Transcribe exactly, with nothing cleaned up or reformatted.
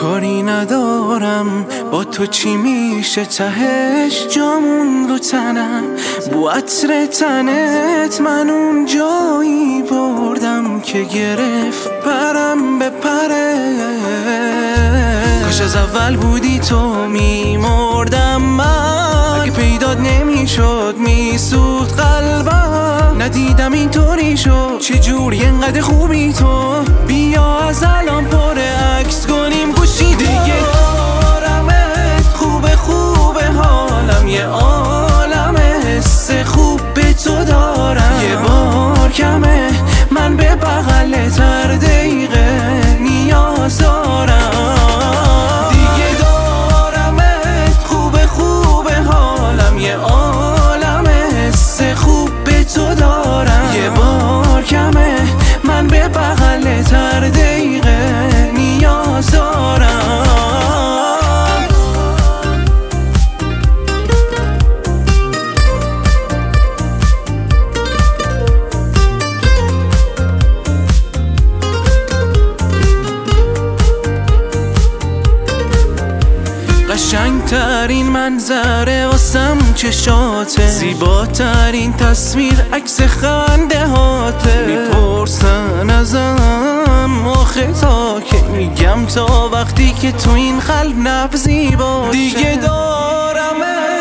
کاری ندارم با تو چی میشه تهش، جامون رو تنم بو عطر تنت، من اون جایی بردم که گرفت پرم به پره. کاش از اول بودی تو میمردم من، اگه پیدات نمیشد میسوخت قلبم. ندیدم اینطوری شد چجوری انقدر خوبی تو، بیا از الان پر عکس کنیم گوشی دیگه. دارمت خوبه خوبه حالم، یه عالم حس خوب به تو دارم. یه بار کمه من به بغلت هر دقیقه نیاز دارم دیگه. دارمت خوبه خوبه حالم، یه عالم حس خوب به تو دارم. یه بار کمه من به بغلت هر دقیقه نیاز دارم. قشنگترین منظره واسم چشاته، زیباترین تصویر عکس خنده هاته. میپرسن ازم آخه تا که میگم تا وقتی که تو این قلب نبضی باشم. دیگه دارمه